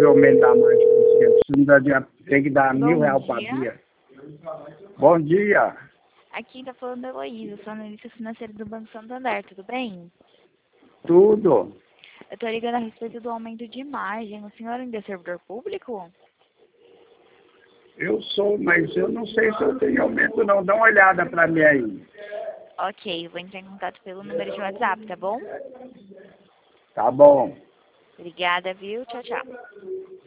deve aumentar mais. Tem que dar Bom R$ 1.000 para dia. Bia. Bom dia. Aqui tá falando a Heloísa, sou analista financeira do Banco Santander, tudo bem? Tudo. Eu tô ligando a respeito do aumento de margem. O senhor ainda é servidor público? Eu sou, mas eu não sei se eu tenho aumento não. Dá uma olhada para mim aí. Ok, eu vou entrar em contato pelo número de WhatsApp, tá bom? Tá bom. Obrigada, viu? Tchau, tchau.